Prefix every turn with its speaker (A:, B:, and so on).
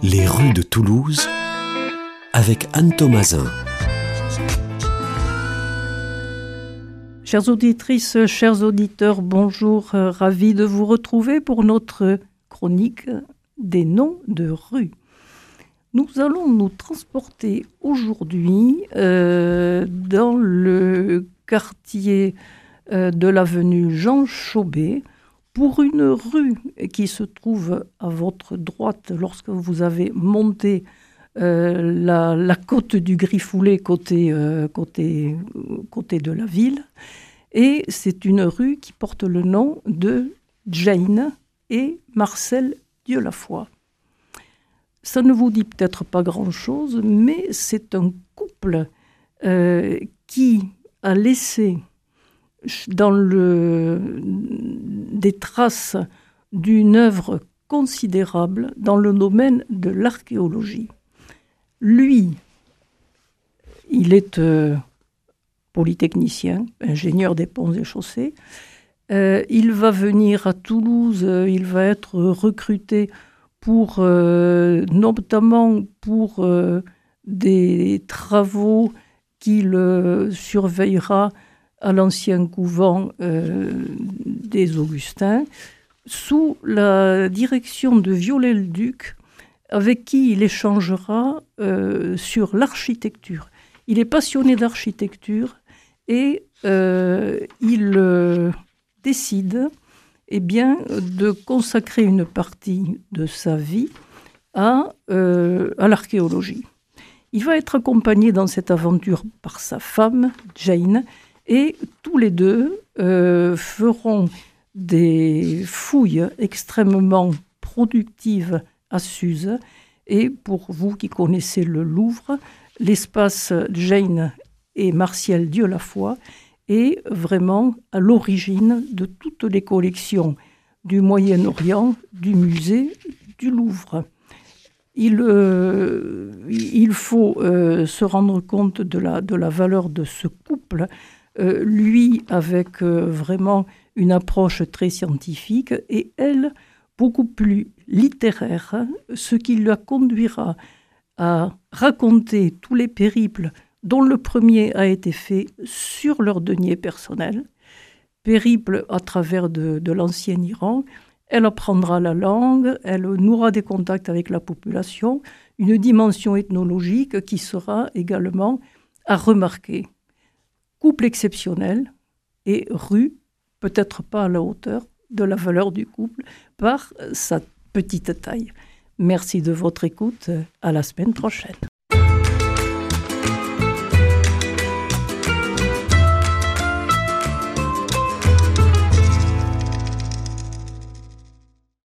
A: Les rues de Toulouse avec Anne Thomasin.
B: Chères auditrices, chers auditeurs, bonjour, ravi de vous retrouver pour notre chronique des noms de rues. Nous allons nous transporter aujourd'hui dans le quartier de l'avenue Jean Chauvet pour une rue qui se trouve à votre droite lorsque vous avez monté la côte du Griffoulet côté de la ville. Et c'est une rue qui porte le nom de Jane et Marcel Dieulafoy. Ça ne vous dit peut-être pas grand-chose, mais c'est un couple qui a laissé des traces d'une œuvre considérable dans le domaine de l'archéologie. Lui, il est polytechnicien, ingénieur des ponts et chaussées. Il va venir à Toulouse, il va être recruté notamment pour des travaux qu'il surveillera à l'ancien couvent des Augustins, sous la direction de Viollet-le-Duc, avec qui il échangera sur l'architecture. Il est passionné d'architecture et il décide de consacrer une partie de sa vie à l'archéologie. Il va être accompagné dans cette aventure par sa femme, Jane, et tous les deux feront des fouilles extrêmement productives à Suse. Et pour vous qui connaissez le Louvre, l'espace Jane et Marcel Dieulafoy est vraiment à l'origine de toutes les collections du Moyen-Orient, du musée du Louvre. Il faut se rendre compte de la valeur de ce couple, lui avec vraiment une approche très scientifique et elle beaucoup plus littéraire, ce qui la conduira à raconter tous les périples dont le premier a été fait sur leur denier personnel, périple à travers de l'ancien Iran. Elle apprendra la langue, elle nouera des contacts avec la population, une dimension ethnologique qui sera également à remarquer. Couple exceptionnel et rue, peut-être pas à la hauteur de la valeur du couple par sa petite taille. Merci de votre écoute, à la semaine prochaine.